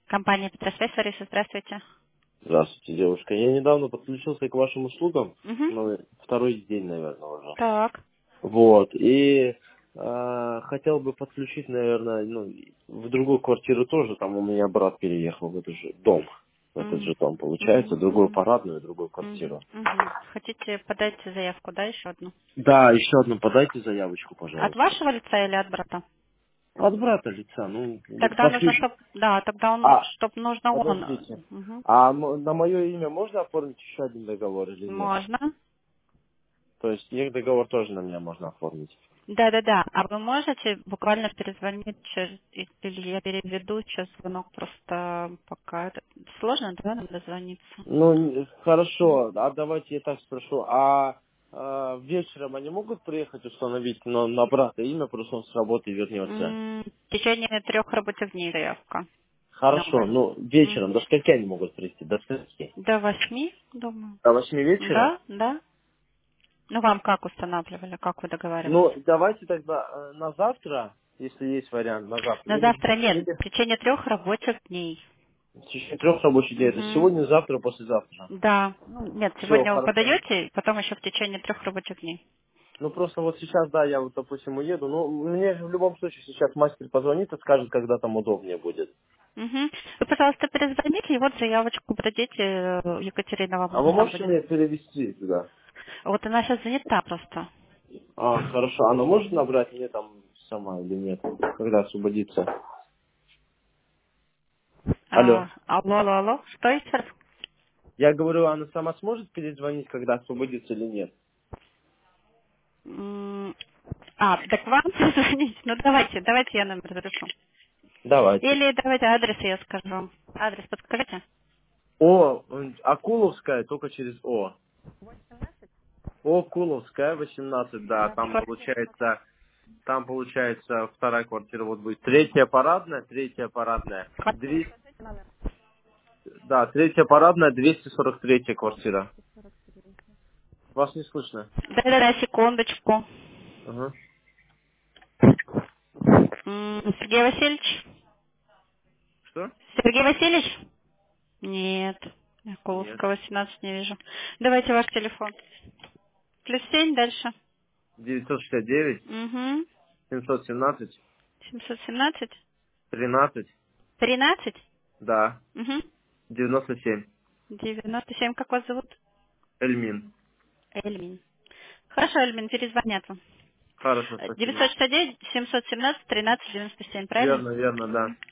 Компания Петросвязь, Лариса, здравствуйте. Здравствуйте, девушка. Я недавно подключился к вашим услугам, Угу. ну, второй день, наверное, уже. Так. Вот, и хотел бы подключить, наверное, ну, в другую квартиру тоже, там у меня брат переехал в этот же дом. В этот Угу. же дом, получается, Угу. другую Угу. парадную, другую Угу. квартиру. Хотите подать заявку, да, еще одну? Да, еще одну подайте заявочку, От пожалуйста. вашего лица или от брата? От брата лица, ну, Тогда нужно, подключить. чтоб, да, тогда А, чтоб нужно он. подождите. Угу. А на мое имя можно оформить еще один договор или нет? Можно. То есть их договор тоже на меня можно оформить. Да. А вы можете буквально перезвонить или я переведу сейчас звонок, просто пока это сложно, да, нам дозвониться? Ну, хорошо, а давайте я так спрошу, вечером они могут приехать установить на брата имя, просто он с работы вернется? В течение 3 рабочих дней заявка. Хорошо, Новая. ну, вечером, до скольки они могут прийти? До скольки? До 8, думаю. До 8 вечера? Да. Ну, вам как устанавливали, как вы договаривались? Ну, давайте тогда на завтра, если есть вариант, на завтра. На завтра нет, в течение 3 рабочих дней. В течение 3 рабочих дней. Это Угу. сегодня, завтра, послезавтра. Да. Ну, нет, Все, сегодня вы хорошо. подаете, потом еще в течение 3 рабочих дней. Ну, просто вот сейчас, да, я вот, допустим, уеду. Ну, мне в любом случае сейчас мастер позвонит и скажет, когда там удобнее будет. Угу. Вы, пожалуйста, перезвоните, и вот заявочку дадите, Екатерина вам А вы нужна можете будет. меня перевести туда? Вот она сейчас занята просто. Хорошо. Она может набрать мне там сама или нет? Когда освободится? Алло. Алло. Что еще раз? Я говорю, она сама сможет перезвонить, когда освободится или нет? М, так вам перезвонить? Ну, давайте я номер запишу. Давайте. Или давайте адрес я скажу. Адрес подскажите. Акуловская, только через О. Куловская, 18, да, там получается вторая квартира вот будет. Третья парадная. Да, третья парадная, 243 квартира. Вас не слышно. Да, секундочку. Ага. Сергей Васильевич? Что? Сергей Васильевич? Нет. Нет. Коловского 17 не вижу. Давайте ваш телефон. +7 дальше. 969, Угу. 717, 717. 13, 13. да, Угу. 97. 97. Как вас зовут? Эльмин. Эльмин. Хорошо, Эльмин, перезвонят вам. Хорошо, спасибо. 969 717 13 97, правильно? Верно, да.